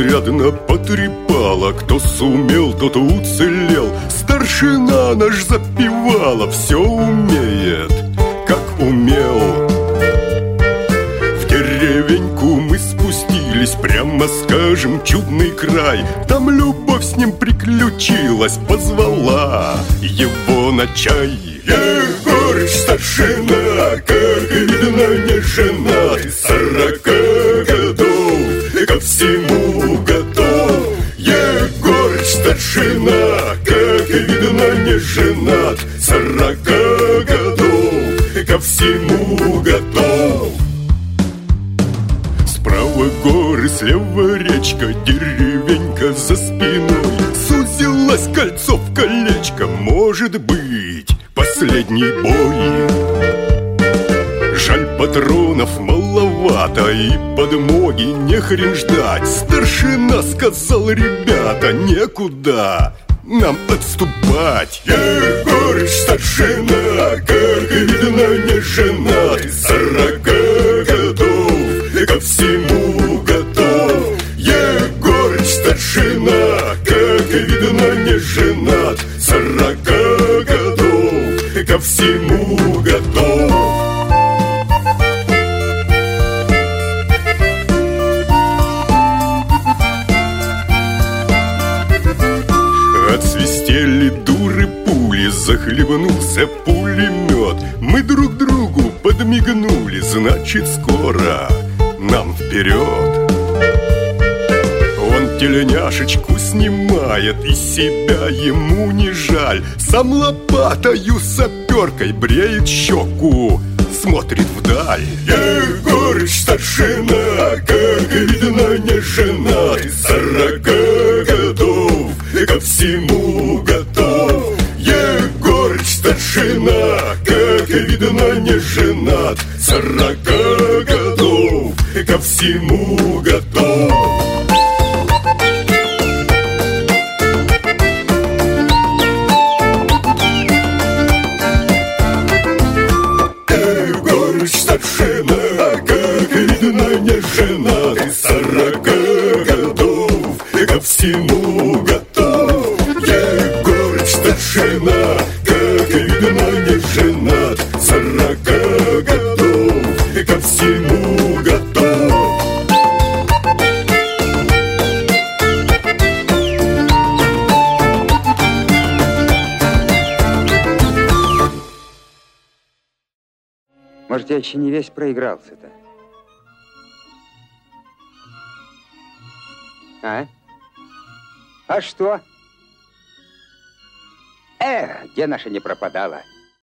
изрядно потрепало. Кто сумел, тот уцелел. Старшина наш запевала, все умеет, как умел. В деревеньку мы спустились, прямо скажем, чудный край. Там любовь с ним приключилась, позвала его на чай. Егорыч, старшина, как видно, не женат, 40 годов, ко всему готов. Егорыч, старшина, как видно, не женат, 40 годов, ко всему готов. Справа горы, слева речка, деревенька за спиной. Сузилось кольцо в колечко, может быть, последний бой. Жаль, патронов маловато, и подмоги не хрен ждать. Старшина сказал: ребята, некуда нам отступать. Егорыч, старшина, как видно, не женат, 40 годов, ко всему готов. Егорыч, старшина, как видно, не женат, 40 годов, ко всему готов. Отсвистели дуры пули, захлебнулся пулемет. Мы друг другу подмигнули, значит, скоро нам вперед. Он тельняшечку снимает, и себя ему не жаль. Сам лопатою саперкой бреет щеку, смотрит вдаль. Егорыч, старшина, как видно, не женат, 40 годов, ко всему готов. Егорыч, старшина, как видно, не женат, 40 годов, ко всему готов. Егорыч, старшина, как видно, не женат, 40 годов, ко всему готов. Егорыч, старшина, как видно, не женат, 40 годов, ко всему готов. Может, я еще не весь проигрался-то? А? А что? Где наша не пропадала?